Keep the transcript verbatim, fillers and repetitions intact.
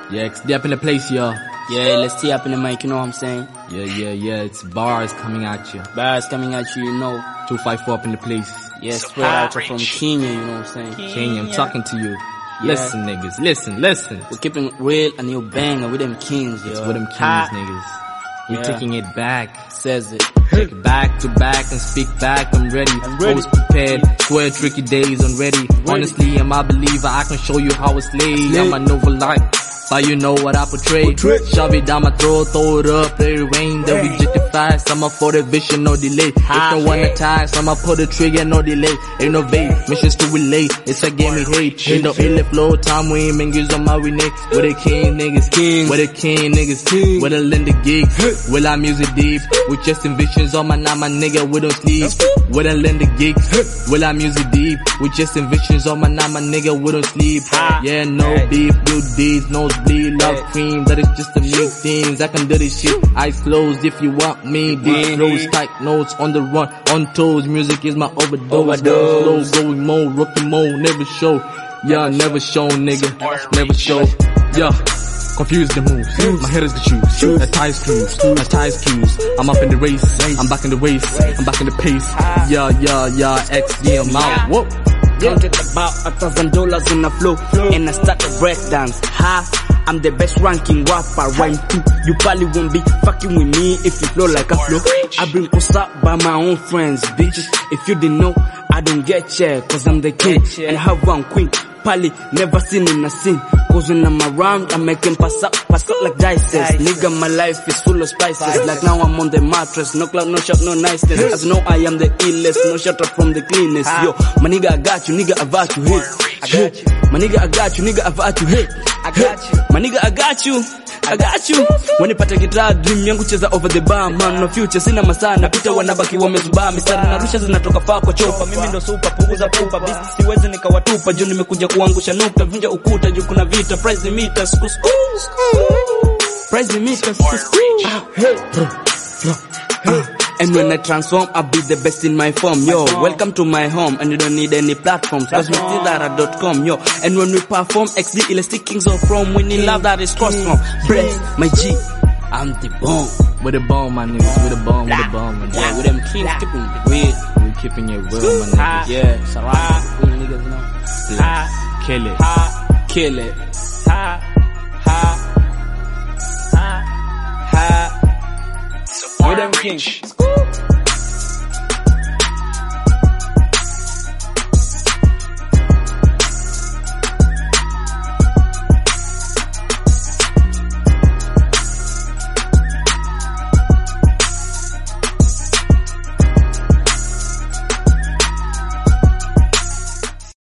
Yeah, X D up in the place, y'all. Yeah, let's tee up in the mic, you know what I'm saying? Yeah, yeah, yeah, it's bars coming at you. Bars coming at you, you know. two five four up in the place. Yeah, spread out from Kenya, you know what I'm saying? Kenya, I'm talking to you. Yeah. Listen, niggas, listen, listen. We're keeping it real and you banger with them kings, yo. It's with them kings, ha. niggas. We yeah. taking it back. Says it. Take it back to back and speak back. I'm ready. I'm ready. Always prepared. Swear tricky days. I'm ready. ready. Honestly, I'm a believer. I can show you how it's laid. I'm a novel light. But you know what I portray. portray. Shove it down my throat, throw it up, let it rain. Then we get the fire. Some for the vision, no delay. If no one attack, some pull the trigger, no delay. Innovate, missions to relate. It's a game we hate. In the ill flow, time we ain't mangus on my renee. With the king niggas, king. With the king niggas, king. With the lend the gigs. With our music deep. With just envisions on my now my nigga, we don't sleep. With the lend the gigs. With our music deep. With just envisions on my now my nigga, we don't sleep. Yeah, no beef, good deeds, no bleed, love cream, that is just the new things. I can do this shit, eyes closed if you want me. Deep flows, tight notes, on the run, on toes. Music is my overdose. Overdose. Slow going mode, rookie mode, never show. Yeah, never show, nigga, never show. Yeah, confuse the moves. My head is the shoes. That ties cues, that ties cues. I'm up in the race, I'm back in the race, I'm back in the pace. Yeah, yeah, yeah, X, yeah, I'm out. Whoa. Counted about a thousand dollars in a flow, and I start a breakdance. Ha! I'm the best ranking rapper, rhyme too. You probably won't be fucking with me if you flow like a flow. I been us up by my own friends, bitches. If you didn't know, I don't get ya, cause I'm the king. And I have one queen, Pally, never seen in a scene. Cause when I'm around, I make him pass up, pass up like dices. Nigga, my life is full of spices. Like now I'm on the mattress, no cloud, no shot, no niceness. As you know, I am the illest, no shutter from the cleanest. Yo, my nigga, I got you, nigga, I got you, hey. I got you. My nigga, I got you, nigga, I got you, hey. I got you. My nigga, I got you. I got you. When you pata guitar, dream yangu cheza over the bar. Man, no future, sina masaa. Napita wanabaki wamezubaa. Mistari na rusha zinatoka faa kwa chopa. Mimi ndo super, punguza pupa. Bisi siwezi nikawatupa. Juu nimekuja kuangusha nukta. Vunja ukuta, juu kuna vita. Prize meter, sku sku. Prize meter, sku sku. Hey, bro, bro, hey. And when I transform, I'll be the best in my form, yo. Welcome to my home, and you don't need any platforms, cause we still are at dot com, yo. And when we perform, X D Elastic Kings of Rome, we need love that is cross from. Breath, my G, I'm the bomb. With the bomb, my niggas, with the bomb, with the bomb, my niggas. Yeah, with them kings keeping it real. We keeping it real, my niggas. Yeah, Sarah, we niggas, you know. Ha, kill it. Ha, kill it. Ha, ha, ha, ha. With them kings.